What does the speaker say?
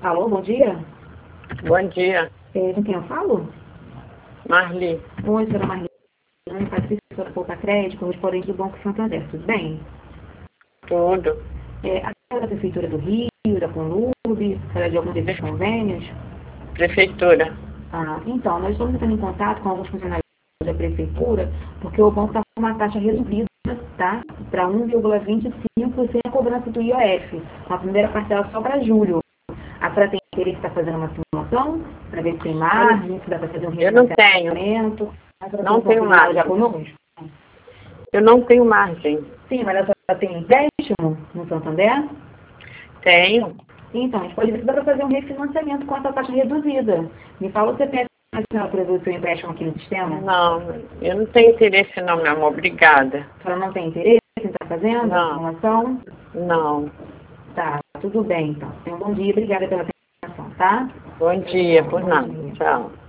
Alô, bom dia. Bom dia, Com quem eu falo? Marli. Oi, senhora Marlene. Patrícia, senhora Poupa Crédito, correspondente do Banco Santander. Tudo bem? Tudo. A senhora da Prefeitura do Rio, da Conlube, será de algum desses convênios? Prefeitura. Então, nós estamos entrando em contato com alguns funcionários da Prefeitura, porque o banco está com uma taxa reduzida, tá? Para 1,25% sem a cobrança do IOF. A primeira parcela só para julho. A senhora tem interesse em estar fazendo uma simulação, para ver se tem margem, se dá para fazer um Eu não tenho. refinanciamento? Não tenho margem. Já conosco? Eu não tenho margem. Sim, mas a senhora tem empréstimo no Santander? Tenho. Então, a gente pode ver se dá para fazer um refinanciamento com essa taxa reduzida. Me fala o CPF nacional para ver o seu empréstimo aqui no sistema? Não, eu não tenho interesse não, meu amor. Obrigada. A senhora não tem interesse em estar fazendo a Não. simulação? Não. Tá, tudo bem então. Tenha um bom dia, obrigada pela atenção, tá? Bom dia, por Bom nada. dia. Tchau.